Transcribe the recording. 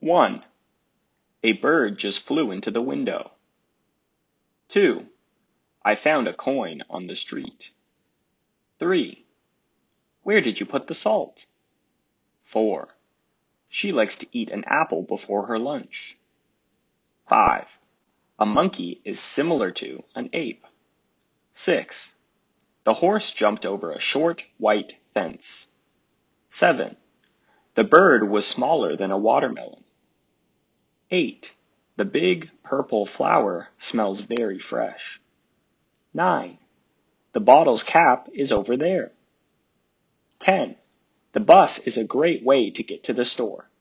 1. A bird just flew into the window. 2. I found a coin on the street. 3. Where did you put the salt? 4. She likes to eat an apple before her lunch. 5. A monkey is similar to an ape. 6. The horse jumped over a short white fence. 7. The bird was smaller than a watermelon. 8. The big purple flower smells very fresh. 9. The bottle's cap is over there. 10. The bus is a great way to get to the store.